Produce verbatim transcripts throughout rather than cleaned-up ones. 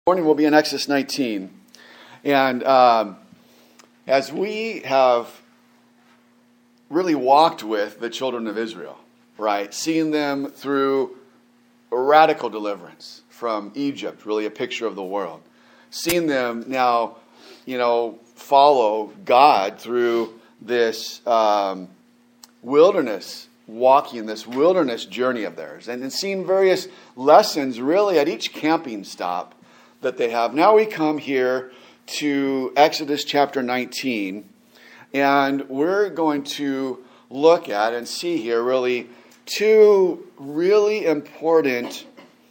Morning we'll be in Exodus nineteen, and um, as we have really walked with the children of Israel, right, seeing them through a radical deliverance from Egypt, really a picture of the world, seeing them now, you know, follow God through this um, wilderness, walking this wilderness journey of theirs, and, and seeing various lessons really at each camping stop that they have. Now we come here to Exodus chapter nineteen, and we're going to look at and see here really two really important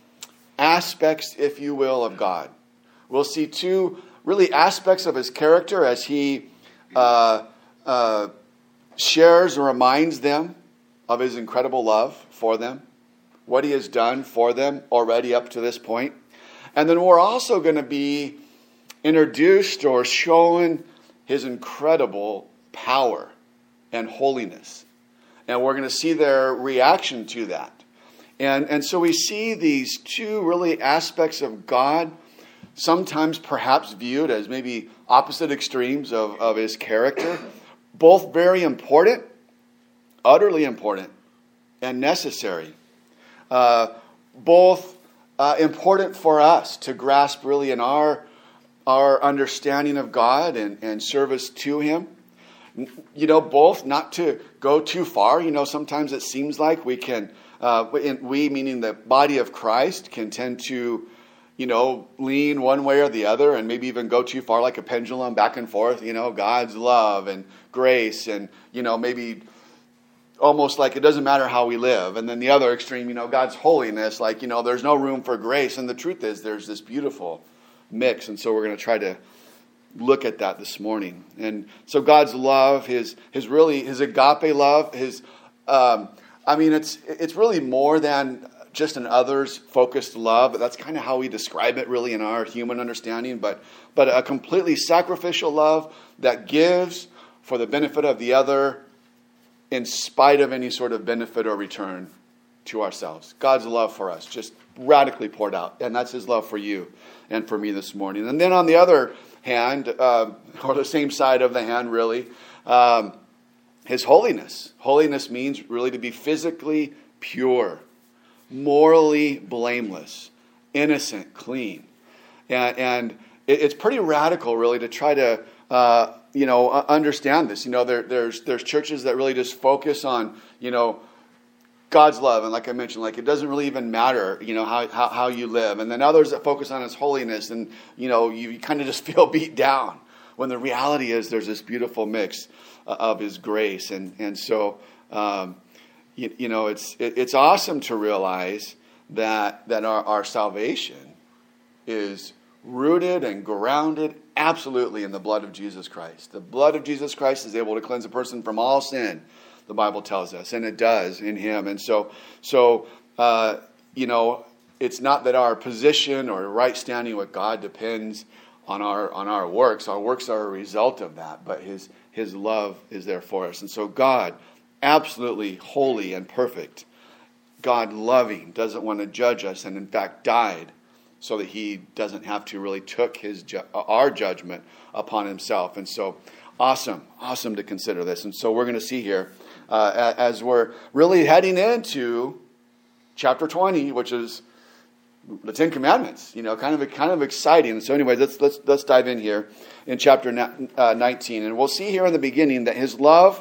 aspects, if you will, of God. We'll see two really aspects of his character as he uh, uh, shares or reminds them of his incredible love for them, what he has done for them already up to this point. And then we're also going to be introduced or shown his incredible power and holiness. And we're going to see their reaction to that. And, and so we see these two really aspects of God, sometimes perhaps viewed as maybe opposite extremes of, of his character, both very important, utterly important, and necessary. Uh, both Uh, important for us to grasp really in our our understanding of God and, and service to him. You know, both not to go too far. You know, sometimes it seems like we can, uh, we meaning the body of Christ, can tend to, you know, lean one way or the other and maybe even go too far like a pendulum back and forth, you know, God's love and grace and, you know, maybe almost like it doesn't matter how we live. And then the other extreme, you know, God's holiness, like, you know, there's no room for grace. And the truth is there's this beautiful mix. And so we're going to try to look at that this morning. And so God's love, his his really, his agape love, his, um, I mean, it's it's really more than just an others-focused love. That's kind of how we describe it really in our human understanding. But, but a completely sacrificial love that gives for the benefit of the other, in spite of any sort of benefit or return to ourselves. God's love for us just radically poured out. And that's his love for you and for me this morning. And then on the other hand, uh, or the same side of the hand really, um, his holiness. Holiness means really to be physically pure, morally blameless, innocent, clean. And, and it, it's pretty radical really to try to Uh, you know, understand this. You know, there, there's there's churches that really just focus on, you know, God's love, and like I mentioned, like it doesn't really even matter, you know, how how, how you live. And then others that focus on his holiness, and you know, you, you kind of just feel beat down. When the reality is, there's this beautiful mix uh, of his grace, and and so, um, you, you know, it's it, it's awesome to realize that that our, our salvation is rooted and grounded absolutely in the blood of Jesus Christ. The blood of Jesus Christ is able to cleanse a person from all sin, the Bible tells us, and it does in him. And so, so uh, you know, it's not that our position or right standing with God depends on our on our works. Our works are a result of that, but his his love is there for us. And so God, absolutely holy and perfect, God loving, doesn't want to judge us, and in fact died so that he doesn't have to really took his ju- our judgment upon himself. And so awesome, awesome to consider this. And so we're going to see here uh, as we're really heading into chapter twenty, which is the Ten Commandments. You know, kind of kind of exciting. And so, anyway, let's let's let's dive in here in chapter nineteen, and we'll see here in the beginning that his love,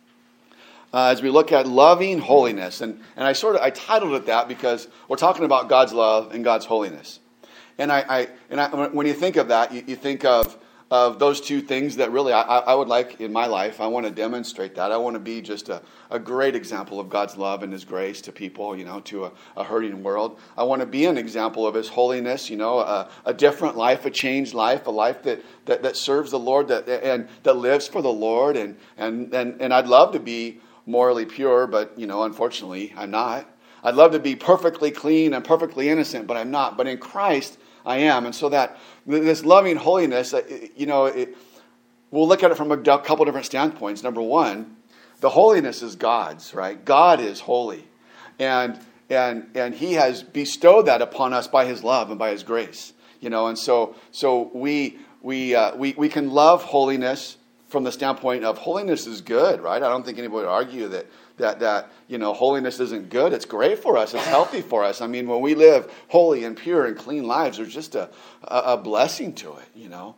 uh, as we look at loving holiness, and and I sort of I titled it that because we're talking about God's love and God's holiness. And I, I and I, when you think of that, you, you think of of those two things that really I, I would like in my life. I want to demonstrate that. I want to be just a, a great example of God's love and his grace to people, you know, to a, a hurting world. I want to be an example of his holiness, you know, a, a different life, a changed life, a life that, that, that serves the Lord that and that lives for the Lord. And, and, and, and I'd love to be morally pure, but, you know, unfortunately, I'm not. I'd love to be perfectly clean and perfectly innocent, but I'm not. But in Christ, I am. And so that this loving holiness, you know, it, we'll look at it from a couple different standpoints. Number one, the holiness is God's, right? God is holy. And and and he has bestowed that upon us by his love and by his grace. You know, and so so we we uh, we we can love holiness from the standpoint of holiness is good, right? I don't think anybody would argue that that that you know holiness isn't good. It's great for us. It's healthy for us. I mean, when we live holy and pure and clean lives, there's just a a, a blessing to it, you know.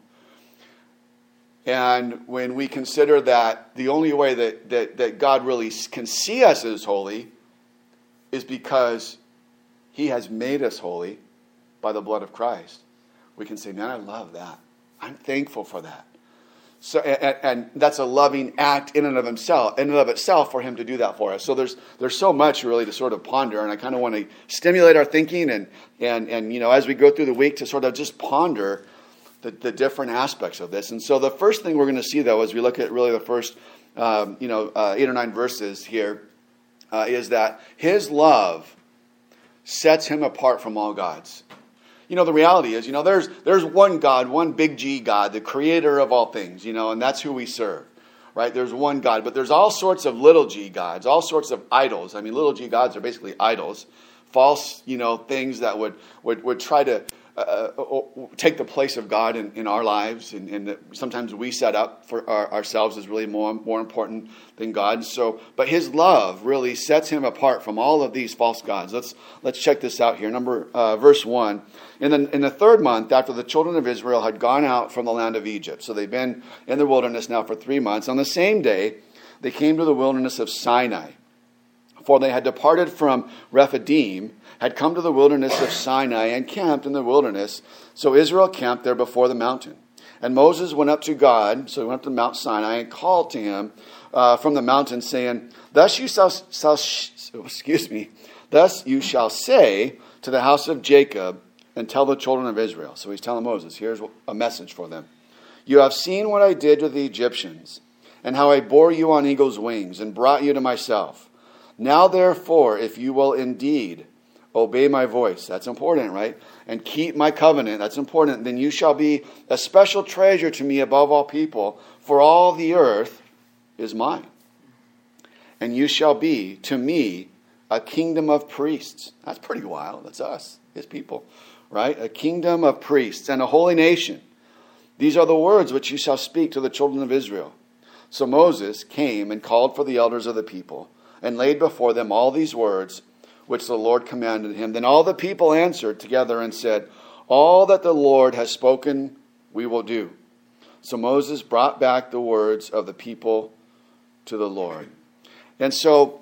And when we consider that the only way that, that, that God really can see us as holy is because he has made us holy by the blood of Christ, we can say, man, I love that. I'm thankful for that. So, and, and that's a loving act in and of himself, in and of itself, for him to do that for us. So there's there's so much really to sort of ponder, and I kind of want to stimulate our thinking, and and and you know as we go through the week to sort of just ponder The, the different aspects of this. And so the first thing we're going to see, though, as we look at really the first, um, you know, uh, eight or nine verses here, uh, is that his love sets him apart from all gods. You know, the reality is, you know, there's there's one God, one big G God, the creator of all things, you know, and that's who we serve, right? There's one God, but there's all sorts of little G gods, all sorts of idols. I mean, little G gods are basically idols, false, you know, things that would would, would try to Uh, take the place of God in, in our lives, and, and that sometimes we set up for our, ourselves as really more more important than God. So, but his love really sets him apart from all of these false gods. Let's let's check this out here. Number uh, verse one. In the in the third month after the children of Israel had gone out from the land of Egypt, so they've been in the wilderness now for three months. On the same day, they came to the wilderness of Sinai, for they had departed from Rephidim, had come to the wilderness of Sinai, and camped in the wilderness. So Israel camped there before the mountain. And Moses went up to God, so he went up to Mount Sinai, and called to him uh, from the mountain, saying, Thus you shall, shall excuse me, thus you shall say to the house of Jacob, and tell the children of Israel. So he's telling Moses, here's a message for them. You have seen what I did to the Egyptians, and how I bore you on eagle's wings, and brought you to myself. Now therefore, if you will indeed obey my voice, that's important, right? And keep my covenant, that's important, then you shall be a special treasure to me above all people, for all the earth is mine. And you shall be to me a kingdom of priests. That's pretty wild. That's us, his people, right? A kingdom of priests and a holy nation. These are the words which you shall speak to the children of Israel. So Moses came and called for the elders of the people, and laid before them all these words which the Lord commanded him. Then all the people answered together and said, All that the Lord has spoken, we will do. So Moses brought back the words of the people to the Lord. And so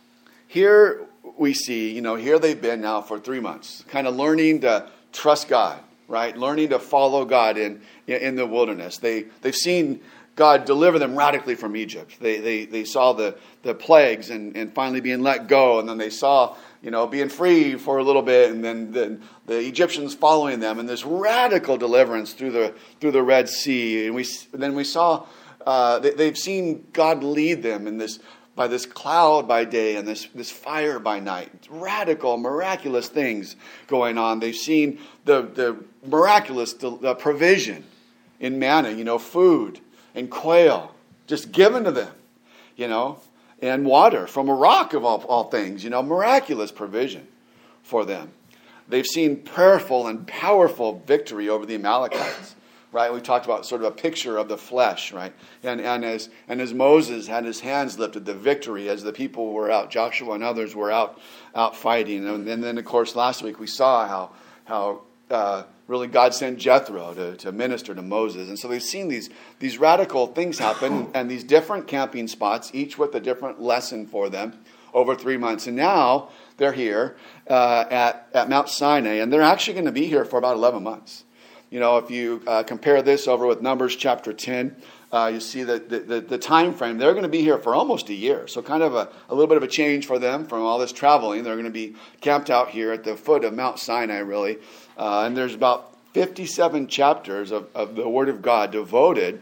here we see, you know, here they've been now for three months, kind of learning to trust God, right? Learning to follow God in, in the wilderness. They, they've seen God deliver them radically from Egypt. They they they saw the, the plagues and, and finally being let go. And then they saw, you know, being free for a little bit. And then the, the Egyptians following them. And this radical deliverance through the through the Red Sea. And we and then we saw, uh, they, they've seen God lead them in this by this cloud by day and this, this fire by night. Radical, miraculous things going on. They've seen the, the miraculous the provision in manna, you know, food. And quail, just given to them, you know, and water from a rock of all, all things, you know, miraculous provision for them. They've seen prayerful and powerful victory over the Amalekites, right? We talked about sort of a picture of the flesh, right? And and as and as Moses had his hands lifted, the victory as the people were out, Joshua and others were out out fighting. And, and then, of course, last week we saw how how. Uh, Really, God sent Jethro to, to minister to Moses. And so they've seen these, these radical things happen and these different camping spots, each with a different lesson for them over three months. And now they're here uh, at, at Mount Sinai, and they're actually going to be here for about eleven months. You know, if you uh, compare this over with Numbers chapter ten, uh, you see that the, the, the time frame, they're going to be here for almost a year. So kind of a, a little bit of a change for them from all this traveling. They're going to be camped out here at the foot of Mount Sinai, really. Uh, and there's about fifty-seven chapters of, of the Word of God devoted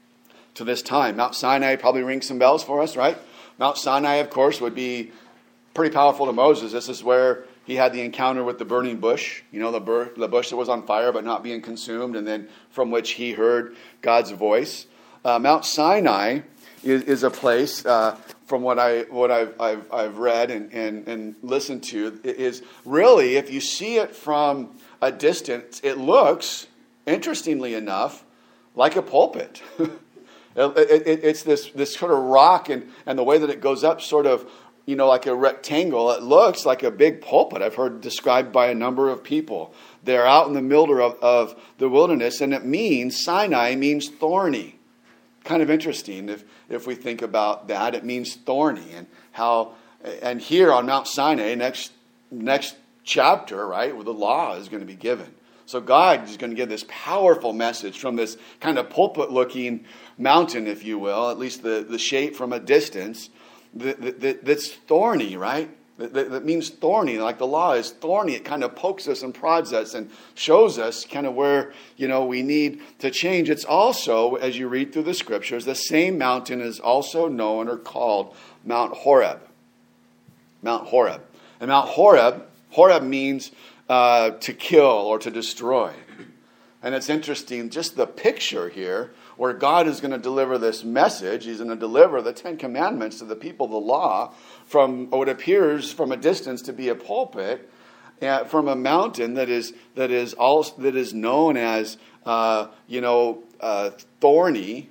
to this time. Mount Sinai probably rings some bells for us, right? Mount Sinai, of course, would be pretty powerful to Moses. This is where he had the encounter with the burning bush, you know, the, bur- the bush that was on fire but not being consumed, and then from which he heard God's voice. Uh, Mount Sinai is, is a place, uh, from what I what I've I've, I've read and, and, and listened to, is really, if you see it from a distance, it looks, interestingly enough, like a pulpit. it, it, it's this, this sort of rock, and, and the way that it goes up sort of, you know, like a rectangle. It looks like a big pulpit. I've heard described by a number of people. They're out in the middle of, of the wilderness, and it means, Sinai means thorny. Kind of interesting if, if we think about that. It means thorny, and how, and here on Mount Sinai, next next chapter, right, where the law is going to be given. So God is going to give this powerful message from this kind of pulpit-looking mountain, if you will, at least the, the shape from a distance, that, that, that's thorny, right? That, that, that means thorny, like the law is thorny. It kind of pokes us and prods us and shows us kind of where, you know, we need to change. It's also, as you read through the scriptures, the same mountain is also known or called Mount Horeb. Mount Horeb. And Mount Horeb, Horeb means uh, to kill or to destroy. And it's interesting, just the picture here, where God is going to deliver this message. He's going to deliver the Ten Commandments to the people, the law, from what appears from a distance to be a pulpit, uh, from a mountain that is that is all that is known as uh, you know uh, thorny,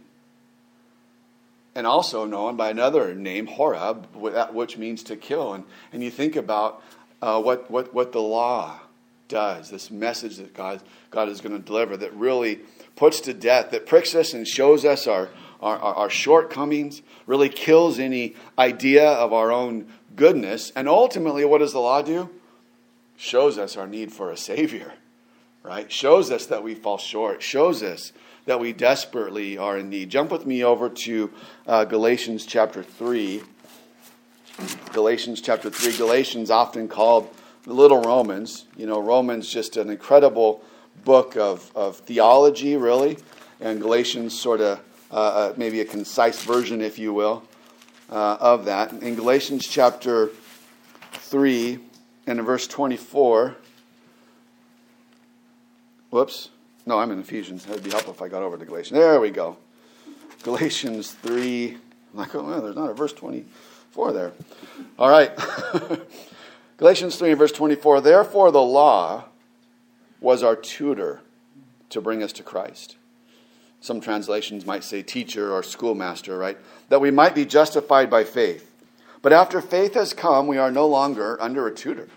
and also known by another name, Horeb, which means to kill. And and you think about uh, what what what the law does, this message that God God is going to deliver, that really puts to death, that pricks us and shows us our, our, our shortcomings, really kills any idea of our own goodness. And ultimately, what does the law do? Shows us our need for a Savior, right? Shows us that we fall short. Shows us that we desperately are in need. Jump with me over to uh, Galatians chapter three. Galatians chapter three. Galatians often called the little Romans. You know, Romans just an incredible book of, of theology, really, and Galatians sort of uh, uh, maybe a concise version, if you will, uh, of that. In Galatians chapter three and in verse twenty-four, whoops, no, I'm in Ephesians. It would be helpful if I got over to Galatians. There we go. Galatians three, I'm like, oh, well, there's not a verse twenty-four there. All right. Galatians three and verse twenty-four, therefore the law was our tutor to bring us to Christ. Some translations might say teacher or schoolmaster, right? That we might be justified by faith. But after faith has come, we are no longer under a tutor.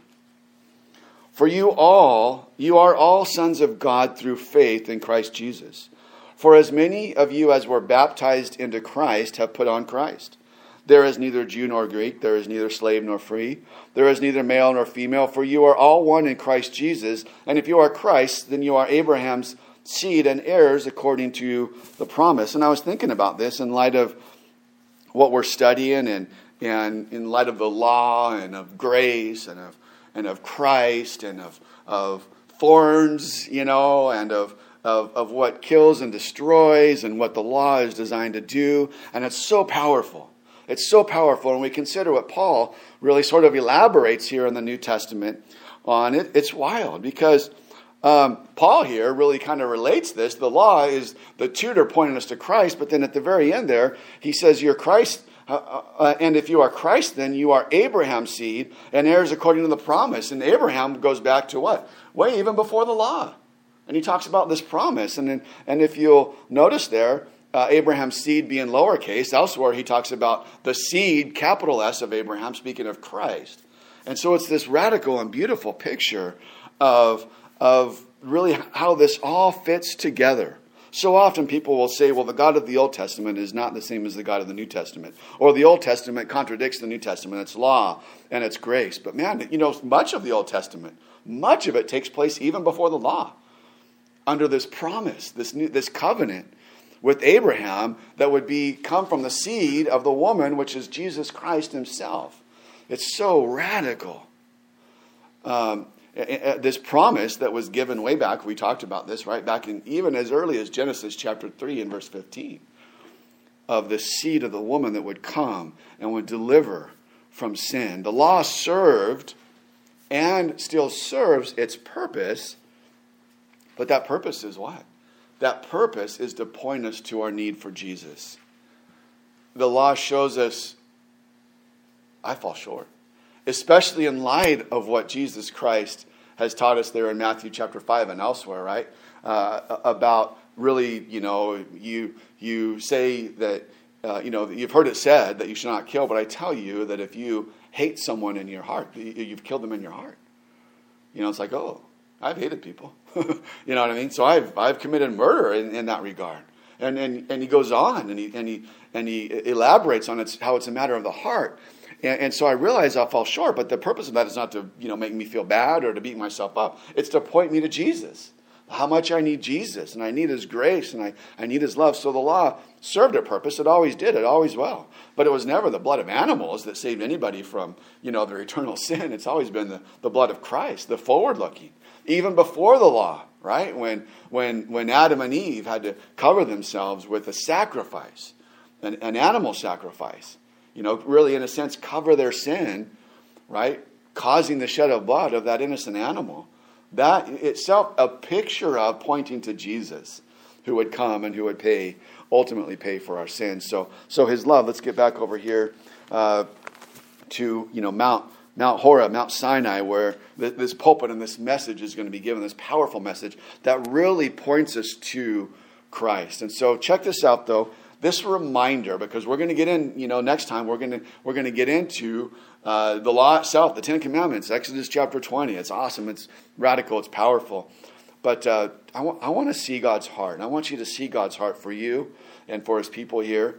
For you all, you are all sons of God through faith in Christ Jesus. For as many of you as were baptized into Christ have put on Christ. There is neither Jew nor Greek, there is neither slave nor free, there is neither male nor female, for you are all one in Christ Jesus. And if you are Christ, then you are Abraham's seed and heirs according to the promise. And I was thinking about this in light of what we're studying, and, and in light of the law and of grace and of and of Christ and of of thorns, you know, and of Of, of what kills and destroys and what the law is designed to do. And it's so powerful. It's so powerful. And we consider what Paul really sort of elaborates here in the New Testament on it. It's wild because um, Paul here really kind of relates this. The law is the tutor pointing us to Christ. But then at the very end there, he says, you're Christ. Uh, uh, and if you are Christ, then you are Abraham's seed and heirs according to the promise. And Abraham goes back to what? Way even before the law. And he talks about this promise. And then, and if you'll notice there, uh, Abraham's seed being lowercase, elsewhere he talks about the seed, capital S, of Abraham, speaking of Christ. And so it's this radical and beautiful picture of, of really how this all fits together. So often people will say, well, the God of the Old Testament is not the same as the God of the New Testament. Or the Old Testament contradicts the New Testament. It's law and it's grace. But man, you know, much of the Old Testament, much of it takes place even before the law. Under this promise, this new, this covenant with Abraham that would be come from the seed of the woman, which is Jesus Christ himself. It's so radical. Um, this promise that was given way back, we talked about this, right? Back in even as early as Genesis chapter three and verse fifteen. Of the seed of the woman that would come and would deliver from sin. The law served and still serves its purpose. But that purpose is what? That purpose is to point us to our need for Jesus. The law shows us, I fall short. Especially in light of what Jesus Christ has taught us there in Matthew chapter five and elsewhere, right? Uh, about really, you know, you you say that, uh, you know, you've heard it said that you should not kill, but I tell you that if you hate someone in your heart, you've killed them in your heart. You know, it's like, oh, I've hated people. You know what I mean? So I've I've committed murder in, in that regard. And, and and he goes on and he and he and he elaborates on it's how it's a matter of the heart. And, and so I realize I'll fall short, but the purpose of that is not to, you know, make me feel bad or to beat myself up. It's to point me to Jesus. How much I need Jesus, and I need his grace, and I, I need his love. So the law served a purpose. It always did. It always will. But it was never the blood of animals that saved anybody from, you know, their eternal sin. It's always been the, the blood of Christ, the forward-looking. Even before the law, right? When, when, when Adam and Eve had to cover themselves with a sacrifice, an, an animal sacrifice. You know, really, in a sense, cover their sin, right? Causing the shed of blood of that innocent animal. That itself a picture of pointing to Jesus, who would come and who would pay, ultimately pay for our sins. So, so his love. Let's get back over here uh, to you know Mount Mount Horeb, Mount Sinai, where th- this pulpit and this message is going to be given. This powerful message that really points us to Christ. And so, check this out, though. This reminder, because we're going to get in. You know, next time we're going to we're going to get into. Uh, the law itself, the Ten Commandments, Exodus chapter twenty. It's awesome. It's radical. It's powerful. But uh, I, wa- I want to see God's heart. And I want you to see God's heart for you and for his people here.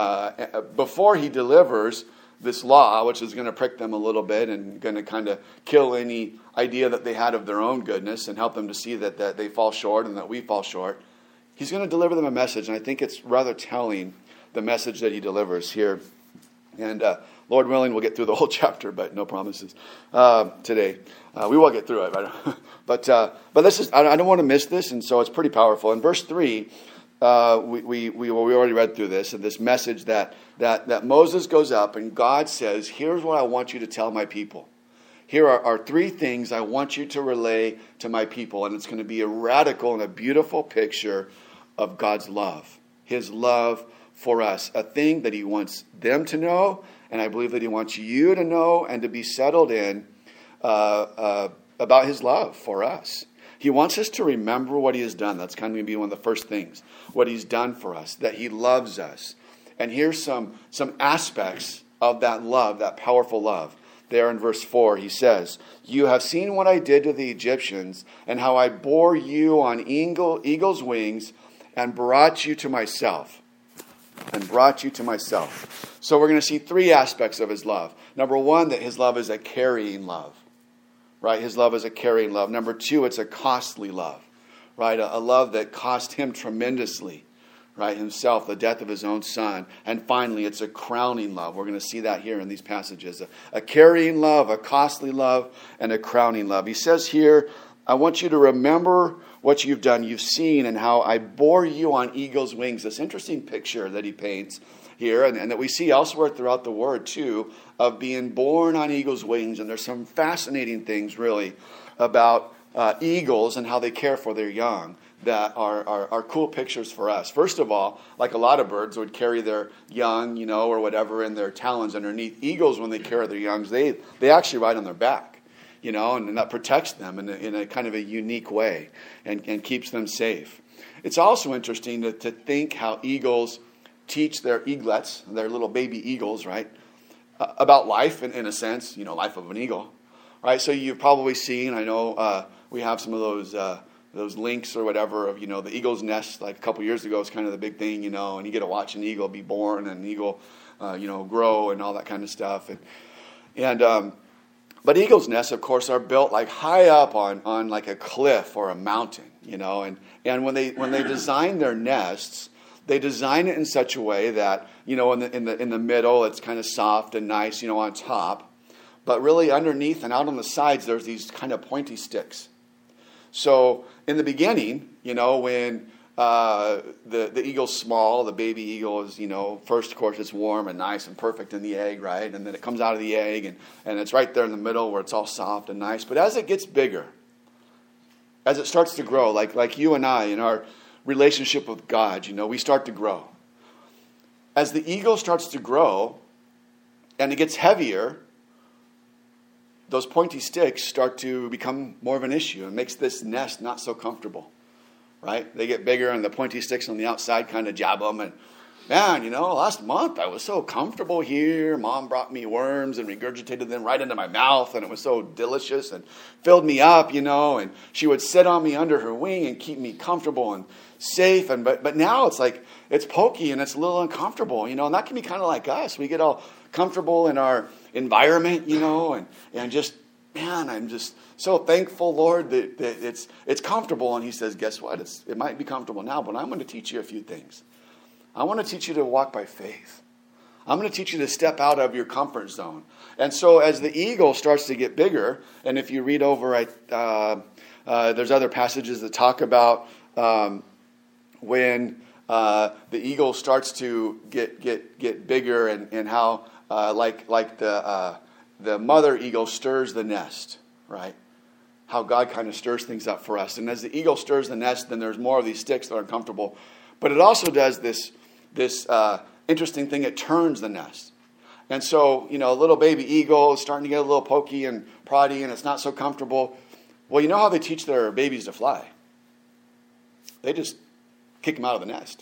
Uh, before he delivers this law, which is going to prick them a little bit and going to kind of kill any idea that they had of their own goodness and help them to see that, that they fall short and that we fall short, he's going to deliver them a message. And I think it's rather telling, the message that he delivers here. And uh, Lord willing, we'll get through the whole chapter, but no promises uh, today. Uh, we will get through it, but but, uh, but this is I don't want to miss this, and so it's pretty powerful. In verse three, uh, we we we, well, we already read through this, and this message that that that Moses goes up and God says, "Here's what I want you to tell my people. Here are, are three things I want you to relay to my people," and it's going to be a radical and a beautiful picture of God's love, His love for us, a thing that He wants them to know. And I believe that He wants you to know and to be settled in uh, uh, about His love for us. He wants us to remember what He has done. That's kind of going to be one of the first things. What He's done for us. That He loves us. And here's some, some aspects of that love, that powerful love. There in verse four, He says, "You have seen what I did to the Egyptians, and how I bore you on eagle, eagle's wings, and brought you to myself." And brought you to myself. So we're going to see three aspects of His love. Number one, that His love is a carrying love. Right? His love is a carrying love. Number two, it's a costly love. Right? A, a love that cost Him tremendously. Right? Himself, the death of His own Son. And finally, it's a crowning love. We're going to see that here in these passages. A, a carrying love, a costly love, and a crowning love. He says here, I want you to remember what you've done, you've seen, and how I bore you on eagle's wings. This interesting picture that he paints here, and, and that we see elsewhere throughout the Word, too, of being born on eagle's wings. And there's some fascinating things, really, about uh, eagles and how they care for their young that are, are, are cool pictures for us. First of all, like a lot of birds would carry their young, you know, or whatever in their talons underneath. Eagles, when they carry their youngs, they, they actually ride on their back. You know, and, and that protects them in a, in a kind of a unique way and, and keeps them safe. It's also interesting to, to think how eagles teach their eaglets, their little baby eagles, right, uh, about life in, in a sense, you know, life of an eagle, right? So you've probably seen, I know uh, we have some of those uh, those links or whatever of, you know, the eagle's nest. Like a couple years ago, it's kind of the big thing, you know, and you get to watch an eagle be born and an eagle, uh, you know, grow and all that kind of stuff. And, and um But eagles' nests, of course, are built like high up on, on like a cliff or a mountain, you know. And, and when they when they design their nests, they design it in such a way that, you know, in the in the in the middle it's kind of soft and nice, you know, on top. But really underneath and out on the sides, there's these kind of pointy sticks. So in the beginning, you know, when Uh, the, the eagle's small, the baby eagle is, you know, first, of course, it's warm and nice and perfect in the egg, right? And then it comes out of the egg, and, and it's right there in the middle where it's all soft and nice. But as it gets bigger, as it starts to grow, like, like you and I in our relationship with God, you know, we start to grow. As the eagle starts to grow and it gets heavier, those pointy sticks start to become more of an issue. It makes this nest not so comfortable, right? They get bigger, and the pointy sticks on the outside kind of jab them. And man, you know, last month I was so comfortable here. Mom brought me worms and regurgitated them right into my mouth, and it was so delicious and filled me up, you know. And she would sit on me under her wing and keep me comfortable and safe. And but but now it's like it's pokey and it's a little uncomfortable, you know. And that can be kind of like us. We get all comfortable in our environment, you know, and and just man, I'm just so thankful, Lord, that, that it's it's comfortable. And He says, guess what? It's it might be comfortable now, but I'm going to teach you a few things. I want to teach you to walk by faith. I'm going to teach you to step out of your comfort zone. And so as the eagle starts to get bigger, and if you read over, uh, uh, there's other passages that talk about um, when uh, the eagle starts to get get get bigger, and, and how uh, like like the uh, the mother eagle stirs the nest, right? How God kind of stirs things up for us. And as the eagle stirs the nest, then there's more of these sticks that are uncomfortable. But it also does this this uh, interesting thing. It turns the nest. And so, you know, a little baby eagle is starting to get a little pokey and proddy, and it's not so comfortable. Well, you know how they teach their babies to fly? They just kick them out of the nest.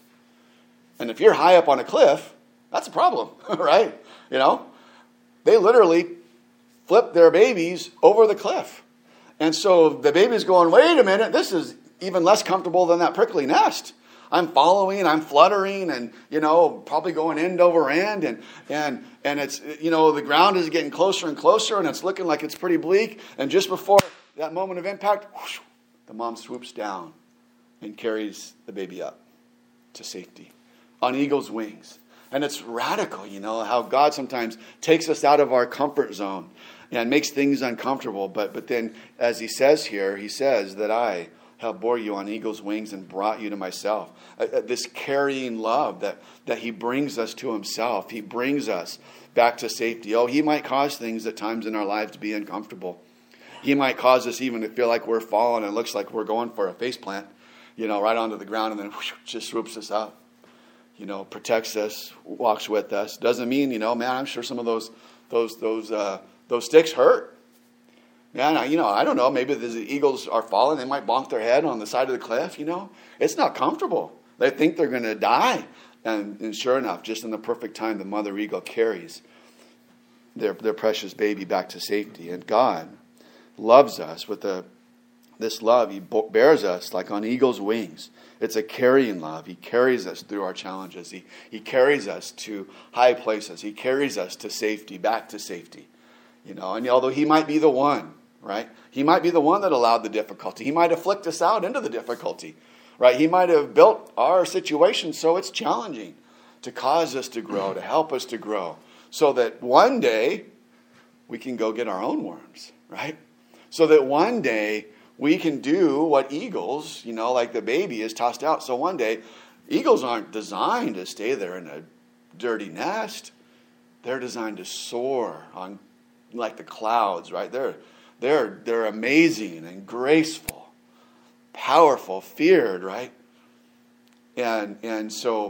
And if you're high up on a cliff, that's a problem, right? You know, they literally flip their babies over the cliff. And so the baby's going, wait a minute, this is even less comfortable than that prickly nest. I'm following, I'm fluttering, and, you know, probably going end over end. And, and, and it's, you know, the ground is getting closer and closer, and it's looking like it's pretty bleak. And just before that moment of impact, whoosh, the mom swoops down and carries the baby up to safety on eagle's wings. And it's radical, you know, how God sometimes takes us out of our comfort zone and makes things uncomfortable. But, but then, as He says here, He says that I have bore you on eagle's wings and brought you to myself. Uh, uh, this carrying love that, that He brings us to Himself. He brings us back to safety. Oh, He might cause things at times in our lives to be uncomfortable. He might cause us even to feel like we're falling and it looks like we're going for a face plant, you know, right onto the ground, and then whoosh, just swoops us up. You know, protects us, walks with us. Doesn't mean, you know, man, I'm sure some of those those those uh, those sticks hurt. Yeah, you know, I don't know. Maybe the eagles are falling. They might bonk their head on the side of the cliff, you know. It's not comfortable. They think they're going to die. And, and sure enough, just in the perfect time, the mother eagle carries their, their precious baby back to safety. And God loves us with a, this love. He bears us like on eagle's wings. It's a carrying love. He carries us through our challenges. He, he carries us to high places. He carries us to safety, back to safety. You know, and although He might be the one, right? He might be the one that allowed the difficulty. He might afflict us out into the difficulty, right? He might have built our situation so it's challenging to cause us to grow, to help us to grow, so that one day we can go get our own worms, right? So that one day we can do what eagles, you know, like the baby is tossed out. So one day, eagles aren't designed to stay there in a dirty nest. They're designed to soar on like the clouds, right? They're they're they're amazing and graceful, powerful, feared, right? And and so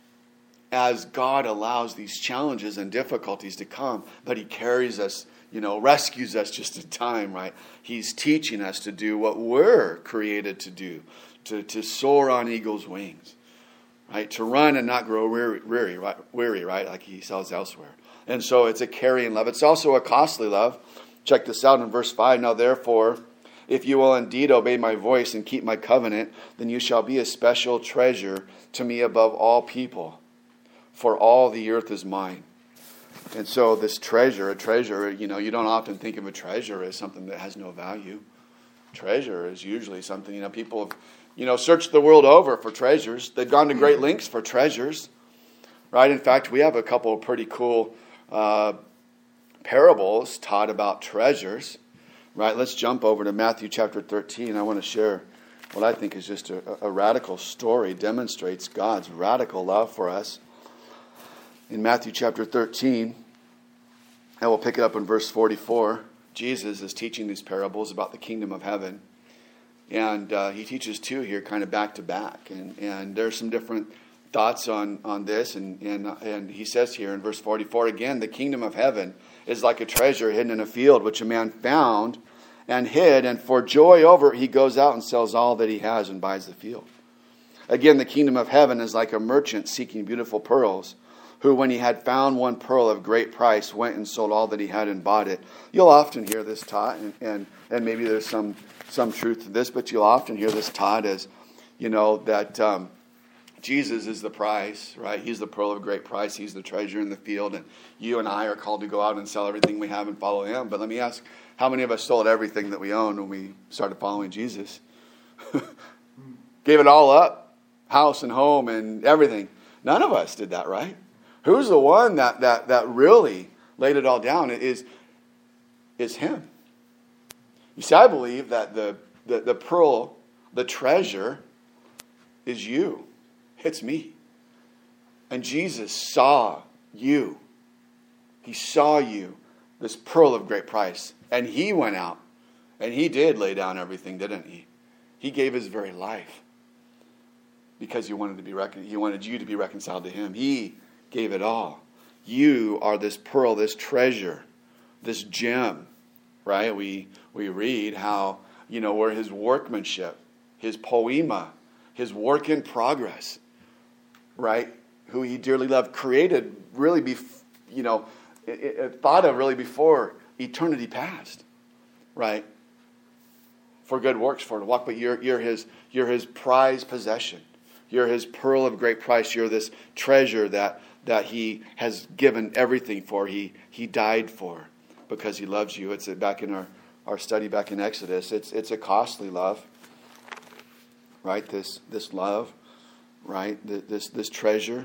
as God allows these challenges and difficulties to come, but He carries us, you know, rescues us just in time, right? He's teaching us to do what we're created to do, to, to soar on eagle's wings, right? To run and not grow weary, weary, right? weary, right? Like He says elsewhere. And so it's a carrying love. It's also a costly love. Check this out in verse five. Now therefore, if you will indeed obey my voice and keep my covenant, then you shall be a special treasure to me above all people. For all the earth is mine. And so this treasure, a treasure, you know, you don't often think of a treasure as something that has no value. Treasure is usually something, you know, people have, you know, searched the world over for treasures. They've gone to great lengths for treasures, right? In fact, we have a couple of pretty cool uh, parables taught about treasures, right? Let's jump over to Matthew chapter thirteen. I want to share what I think is just a, a radical story, demonstrates God's radical love for us. In Matthew chapter thirteen, and we'll pick it up in verse forty-four, Jesus is teaching these parables about the kingdom of heaven. And uh, he teaches two here kind of back to back. And, and there's some different thoughts on, on this. And, and, and he says here in verse forty-four, again, the kingdom of heaven is like a treasure hidden in a field, which a man found and hid, and for joy over it, he goes out and sells all that he has and buys the field. Again, the kingdom of heaven is like a merchant seeking beautiful pearls, who, when he had found one pearl of great price, went and sold all that he had and bought it. You'll often hear this taught, and, and, and maybe there's some, some truth to this, but you'll often hear this taught as, you know, that um, Jesus is the price, right? He's the pearl of great price. He's the treasure in the field, and you and I are called to go out and sell everything we have and follow him. But let me ask, how many of us sold everything that we owned when we started following Jesus? Gave it all up, house and home and everything. None of us did that, right? Who's the one that that that really laid it all down? It is is him. You see, I believe that the the, the pearl, the treasure, is you. It's me. And Jesus saw you. He saw you, this pearl of great price. And he went out. And he did lay down everything, didn't he? He gave his very life. Because he wanted to be recon- he wanted you to be reconciled to him. He gave it all. You are this pearl, this treasure, this gem. Right? We we read how, you know, we're his workmanship, his poema, his work in progress. Right? Who he dearly loved, created really, bef- you know, it, it, thought of really before eternity past. Right? For good works, for to walk, but you're you're his you're his prized possession. You're his pearl of great price. You're this treasure that that he has given everything for. He he died for because he loves you. It's back in our, our study back in Exodus. It's it's a costly love. Right? This this love. Right? This this treasure.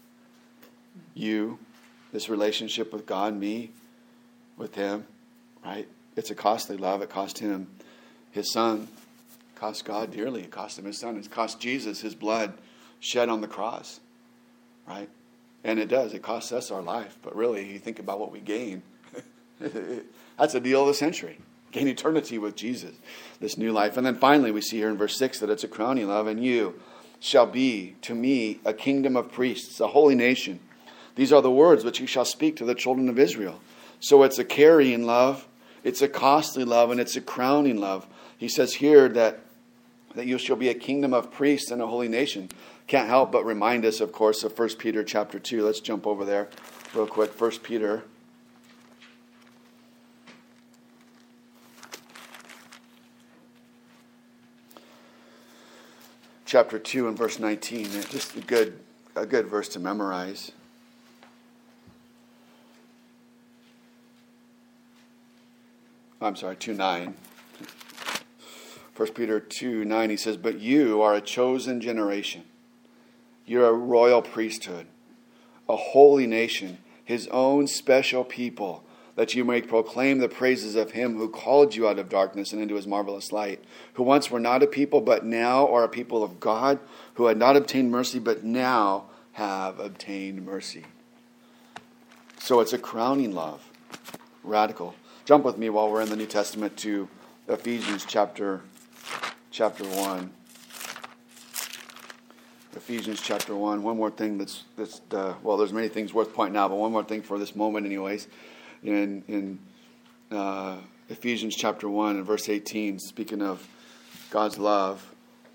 You. This relationship with God, me, with him. Right? It's a costly love. It cost him his son. It cost God dearly. It cost him his son. It cost Jesus his blood shed on the cross. Right? And it does. It costs us our life. But really, you think about what we gain. That's a deal of the century. Gain eternity with Jesus. This new life. And then finally, we see here in verse six that it's a crowning love. And you shall be to me a kingdom of priests, a holy nation. These are the words which you shall speak to the children of Israel. So it's a carrying love. It's a costly love. And it's a crowning love. He says here that, that you shall be a kingdom of priests and a holy nation. Can't help but remind us, of course, of First Peter chapter two. Let's jump over there real quick. First Peter. Chapter two and verse nineteen. Just a good, a good verse to memorize. I'm sorry, two nine. First Peter two nine, he says, but you are a chosen generation. You're a royal priesthood, a holy nation, his own special people, that you may proclaim the praises of him who called you out of darkness and into his marvelous light, who once were not a people, but now are a people of God, who had not obtained mercy, but now have obtained mercy. So it's a crowning love. Radical. Jump with me while we're in the New Testament to Ephesians chapter, chapter one. Ephesians chapter one. One more thing that's, that's uh, well, there's many things worth pointing out, but one more thing for this moment anyways. In, in uh, Ephesians chapter one and verse eighteen, speaking of God's love,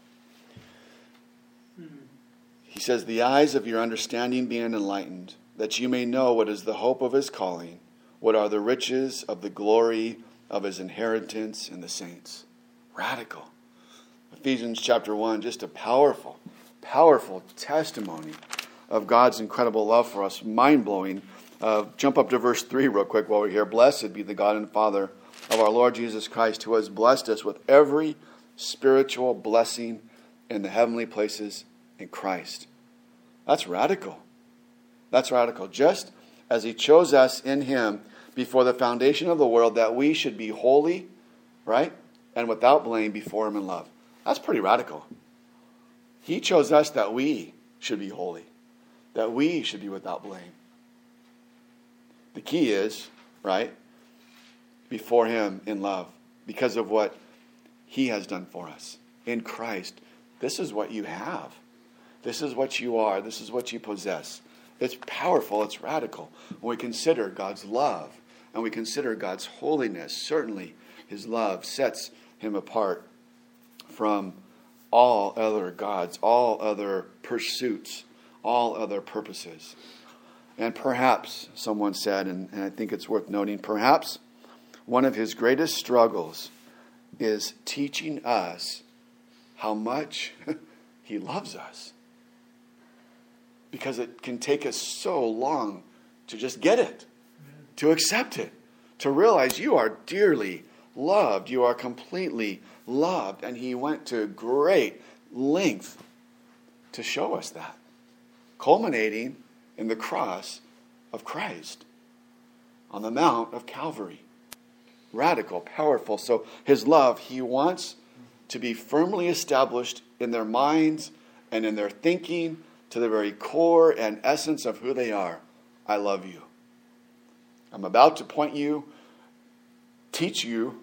he says, the eyes of your understanding being enlightened, that you may know what is the hope of his calling, what are the riches of the glory of his inheritance in the saints. Radical. Ephesians chapter one, just a powerful, powerful testimony of God's incredible love for us. Mind-blowing. Uh, jump up to verse three real quick while we're here. Blessed be the God and Father of our Lord Jesus Christ, who has blessed us with every spiritual blessing in the heavenly places in Christ. That's radical. That's radical. Just as he chose us in him before the foundation of the world, that we should be holy, right, and without blame before him in love. That's pretty radical. He chose us that we should be holy, that we should be without blame. The key is, right, before him in love, because of what he has done for us. In Christ, this is what you have. This is what you are. This is what you possess. It's powerful. It's radical. When we consider God's love and we consider God's holiness, certainly his love sets him apart from all other gods, all other pursuits, all other purposes. And perhaps, someone said, and, and I think it's worth noting, perhaps one of his greatest struggles is teaching us how much he loves us. Because it can take us so long to just get it, to accept it, to realize you are dearly loved, you are completely loved. And he went to great length to show us that, culminating in the cross of Christ on the Mount of Calvary. Radical, powerful. So his love, he wants to be firmly established in their minds and in their thinking to the very core and essence of who they are. I love you. I'm about to point you, teach you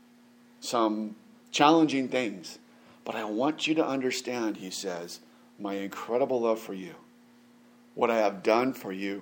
some challenging things. But I want you to understand, he says, my incredible love for you. What I have done for you.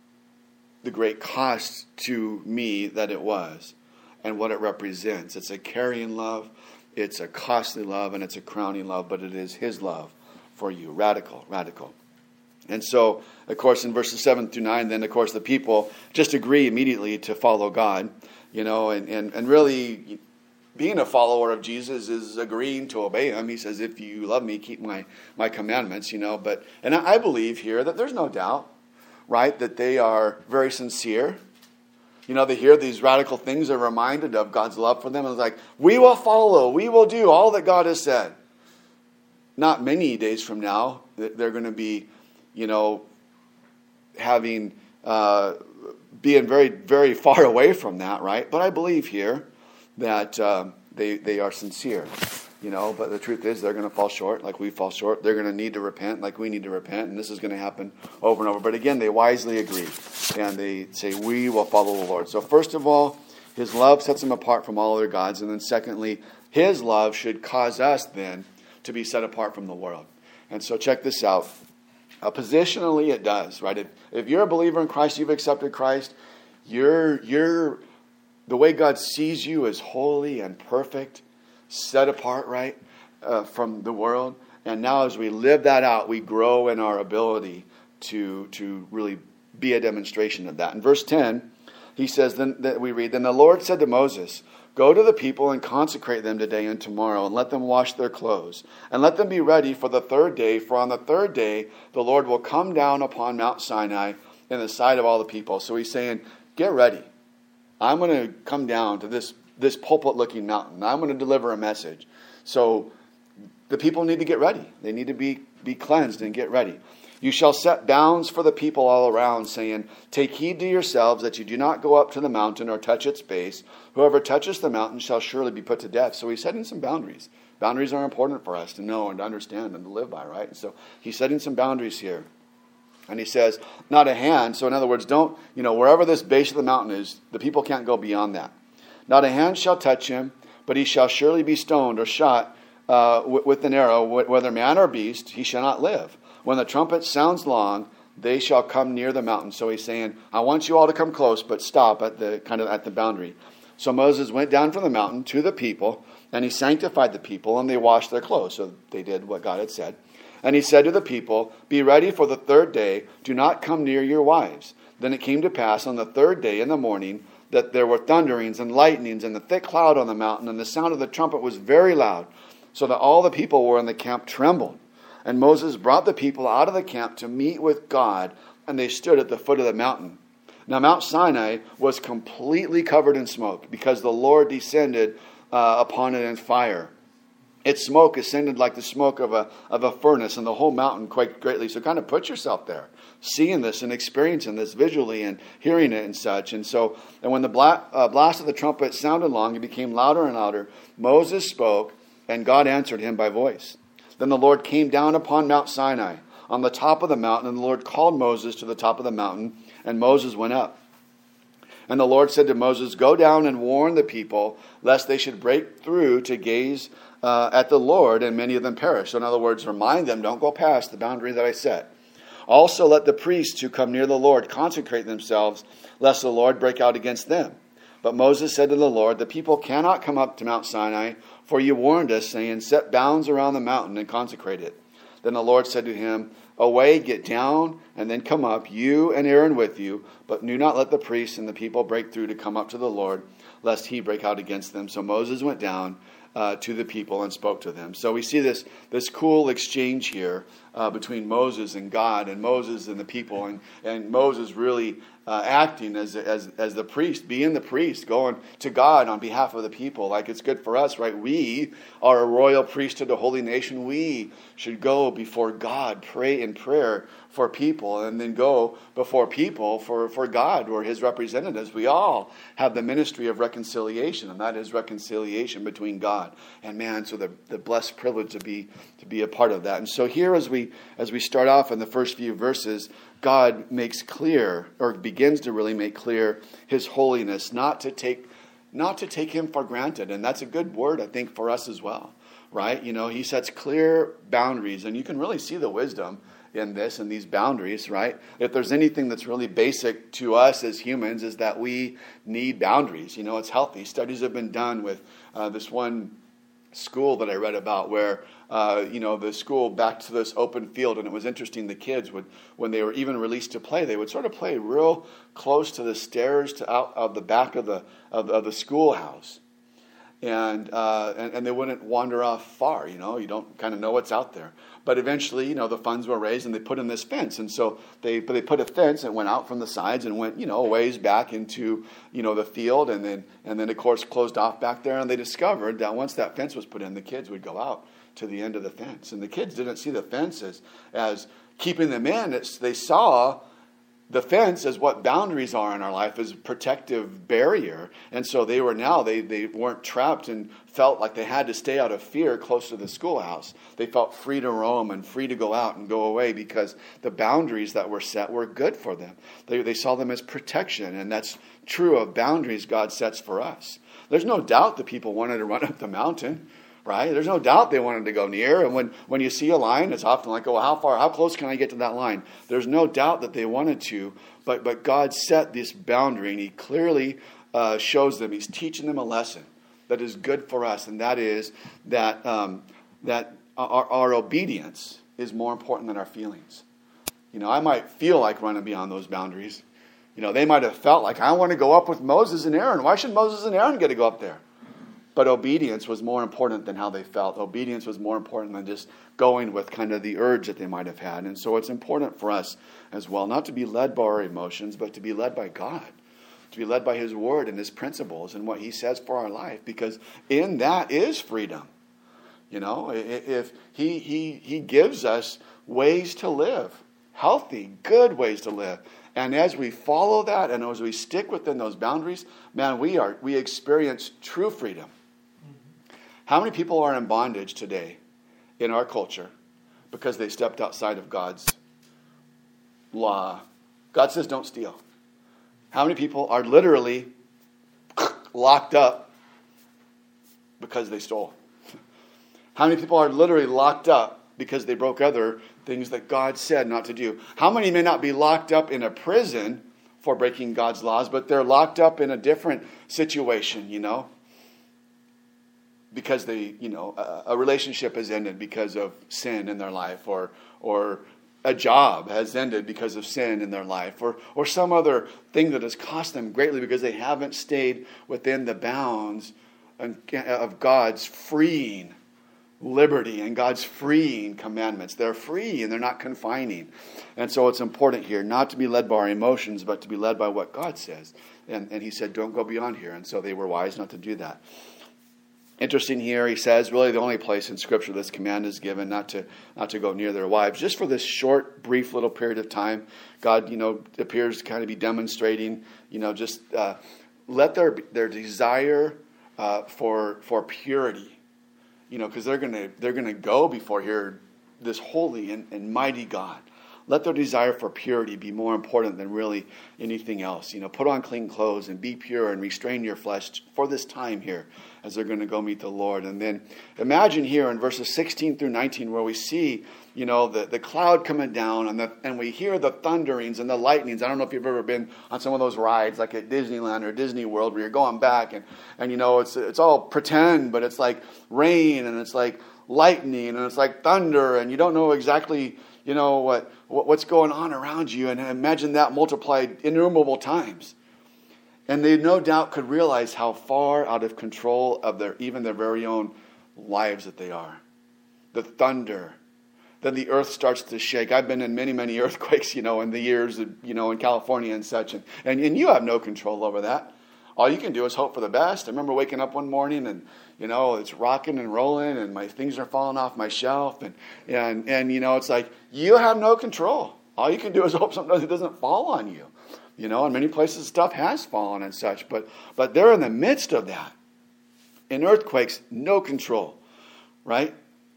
The great cost to me that it was. And what it represents. It's a carrying love. It's a costly love. And it's a crowning love. But it is his love for you. Radical, radical. And so, of course, in verses seven through nine, then, of course, the people just agree immediately to follow God. You know, and, and, and really, being a follower of Jesus is agreeing to obey him. He says, if you love me, keep my, my commandments, you know. But and I believe here that there's no doubt, right, that they are very sincere. You know, they hear these radical things, they're reminded of God's love for them. And it's like, we will follow, we will do all that God has said. Not many days from now, they're going to be, you know, having, uh, being very, very far away from that, right? But I believe here that um, they, they are sincere, you know. But the truth is they're going to fall short like we fall short. They're going to need to repent like we need to repent. And this is going to happen over and over. But again, they wisely agree. And they say, we will follow the Lord. So first of all, his love sets him apart from all other gods. And then secondly, his love should cause us then to be set apart from the world. And so check this out. Uh, positionally, it does, right? If, if you're a believer in Christ, you've accepted Christ, you're you're the way God sees you as holy and perfect, set apart, right, uh, from the world. And now as we live that out, we grow in our ability to to really be a demonstration of that. In verse ten, he says, then that we read, then the Lord said to Moses, go to the people and consecrate them today and tomorrow, and let them wash their clothes, and let them be ready for the third day. For on the third day, the Lord will come down upon Mount Sinai in the sight of all the people. So he's saying, get ready. I'm going to come down to this, this pulpit-looking mountain. I'm going to deliver a message. So the people need to get ready. They need to be, be cleansed and get ready. You shall set bounds for the people all around, saying, take heed to yourselves that you do not go up to the mountain or touch its base. Whoever touches the mountain shall surely be put to death. So he's setting some boundaries. Boundaries are important for us to know and to understand and to live by, right? And so he's setting some boundaries here. And he says, not a hand. So in other words, don't, you know, wherever this base of the mountain is, the people can't go beyond that. Not a hand shall touch him, but he shall surely be stoned or shot uh, with, with an arrow, whether man or beast, he shall not live. When the trumpet sounds long, they shall come near the mountain. So he's saying, I want you all to come close, but stop at the kind of at the boundary. So Moses went down from the mountain to the people, and he sanctified the people, and they washed their clothes. So they did what God had said. And he said to the people, be ready for the third day. Do not come near your wives. Then it came to pass on the third day in the morning that there were thunderings and lightnings and a thick cloud on the mountain, and the sound of the trumpet was very loud, so that all the people were in the camp trembled. And Moses brought the people out of the camp to meet with God, and they stood at the foot of the mountain. Now Mount Sinai was completely covered in smoke, because the Lord descended uh, upon it in fire. Its smoke ascended like the smoke of a of a furnace, and the whole mountain quaked greatly. So kind of put yourself there, seeing this and experiencing this visually and hearing it and such. And so, and when the bla- uh, blast of the trumpet sounded long, it became louder and louder. Moses spoke, and God answered him by voice. Then the Lord came down upon Mount Sinai on the top of the mountain, and the Lord called Moses to the top of the mountain, and Moses went up. And the Lord said to Moses, go down and warn the people, lest they should break through to gaze uh, at the Lord, and many of them perish. So in other words, remind them, don't go past the boundary that I set. Also let the priests who come near the Lord consecrate themselves, lest the Lord break out against them. But Moses said to the Lord, the people cannot come up to Mount Sinai, for you warned us, saying, set bounds around the mountain and consecrate it. Then the Lord said to him, away, get down, and then come up, you and Aaron with you, but do not let the priests and the people break through to come up to the Lord, lest he break out against them. So Moses went down uh, to the people and spoke to them. So we see this, this cool exchange here uh, between Moses and God, and Moses and the people, and, and Moses really uh, acting as, as, as the priest, being the priest, going to God on behalf of the people. Like it's good for us, right? We are a royal priesthood, a holy nation. We should go before God, pray in prayer for people, and then go before people for, for God or his representatives. We all have the ministry of reconciliation, and that is reconciliation between God and man. So the, the blessed privilege to be to be a part of that. And so here as we as we start off in the first few verses, God makes clear, or begins to really make clear, his holiness, not to take not to take him for granted. And that's a good word, I think, for us as well. Right? You know, he sets clear boundaries, and you can really see the wisdom in this and these boundaries, right? If there's anything that's really basic to us as humans, is that we need boundaries. You know, it's healthy. Studies have been done with uh, this one school that I read about where, uh, you know, the school back to this open field, and it was interesting. The kids would, when they were even released to play, they would sort of play real close to the stairs to out of the back of the of, of the schoolhouse. And, uh, and and they wouldn't wander off far, you know. You don't kind of know what's out there. But eventually, you know, the funds were raised and they put in this fence. And so they they put a fence that went out from the sides and went, you know, a ways back into, you know, the field. And then, and then of course, closed off back there. And they discovered that once that fence was put in, the kids would go out to the end of the fence. And the kids didn't see the fence as, as keeping them in. It's, they saw the fence as what boundaries are in our life, as a protective barrier. And so they were now, they, they weren't trapped and felt like they had to stay out of fear close to the schoolhouse. They felt free to roam and free to go out and go away because the boundaries that were set were good for them. They, they saw them as protection, and that's true of boundaries God sets for us. There's no doubt the people wanted to run up the mountain, right? There's no doubt they wanted to go near. And when, when you see a line, it's often like, oh, how far, how close can I get to that line? There's no doubt that they wanted to, but but God set this boundary, and he clearly uh, shows them, he's teaching them a lesson that is good for us, and that is that um, that our, our obedience is more important than our feelings. You know, I might feel like running beyond those boundaries. You know, they might have felt like, I want to go up with Moses and Aaron. Why should Moses and Aaron get to go up there? But obedience was more important than how they felt. Obedience was more important than just going with kind of the urge that they might have had. And so it's important for us as well, not to be led by our emotions, but to be led by God, to be led by his word and his principles and what he says for our life, because in that is freedom. You know, if he he he gives us ways to live, healthy, good ways to live. And as we follow that and as we stick within those boundaries, man, we are we experience true freedom. How many people are in bondage today in our culture because they stepped outside of God's law? God says don't steal. How many people are literally locked up because they stole? How many people are literally locked up because they broke other things that God said not to do? How many may not be locked up in a prison for breaking God's laws, but they're locked up in a different situation, you know? Because they, you know, a, a relationship has ended because of sin in their life, or or a job has ended because of sin in their life, or or some other thing that has cost them greatly because they haven't stayed within the bounds of God's freeing liberty and God's freeing commandments. They're free and they're not confining. And so it's important here not to be led by our emotions, but to be led by what God says. And, and he said, don't go beyond here. And so they were wise not to do that. Interesting here, he says, really the only place in Scripture this command is given, not to not to go near their wives. Just for this short, brief little period of time, God, you know, appears to kind of be demonstrating, you know, just uh, let their their desire uh, for for purity, you know, because they're gonna they're gonna go before here, this holy and, and mighty God. let their desire for purity be more important than really anything else. You know, put on clean clothes and be pure and restrain your flesh for this time here as they're going to go meet the Lord. And then imagine here in verses sixteen through nineteen where we see, you know, the, the cloud coming down and the, and we hear the thunderings and the lightnings. I don't know if you've ever been on some of those rides like at Disneyland or Disney World where you're going back and, and you know, it's it's all pretend, but it's like rain and it's like lightning and it's like thunder and you don't know exactly, you know, what, what what's going on around you. And imagine that multiplied innumerable times. And they no doubt could realize how far out of control of their even their very own lives that they are. The thunder. Then the earth starts to shake. I've been in many, many earthquakes, you know, in the years, you know, in California and such. And, and, and you have no control over that. All you can do is hope for the best. I remember waking up one morning and, you know, it's rocking and rolling and my things are falling off my shelf. And, and, and you know, it's like you have no control. All you can do is hope something doesn't fall on you. You know, in many places stuff has fallen and such. But, but they're in the midst of that. In earthquakes, no control. Right?